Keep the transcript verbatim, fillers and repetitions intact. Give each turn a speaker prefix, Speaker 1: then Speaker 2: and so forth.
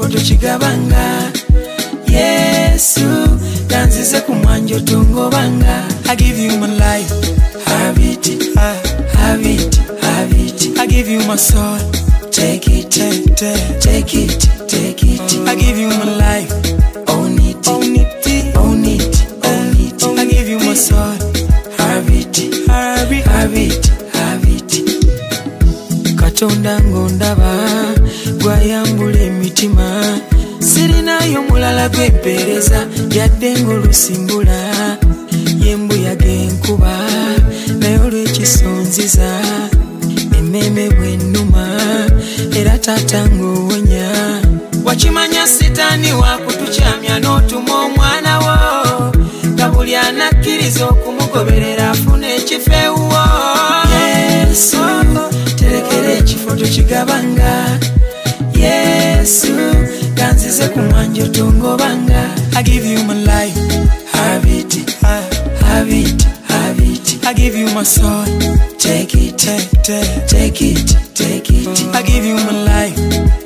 Speaker 1: ekifo tukigabanga. Yesu kanzize ku mwanjo tongobanga. I give you my life, have it, have it, have it. I give you my soul, take it, take, take, take it, take it. I give you my life, own it, own it, own it, own it. I give you my soul, have it, have it, have it, have it. Katonda ngondaba gwayambula emitima, sirinayo mulala gwempereza yadde ng'olusimbula. Yembuyaga enkuba naye olw'ekisonziza, emmeme bw'ennuma era taata ng'owonya. Wakimanya sitaani wakutukyamya n'otuma omwana wo, nga buli anakkiriza okumugoberera afuna ekifo ewuwo. Yesu terekera ekifo tukigabanga. Yesu kanzize ku mwanjo tongobanga. I give you my life, have it, have it, have it. I give you my soul, take it, take, take, take it, take it. I give you my life,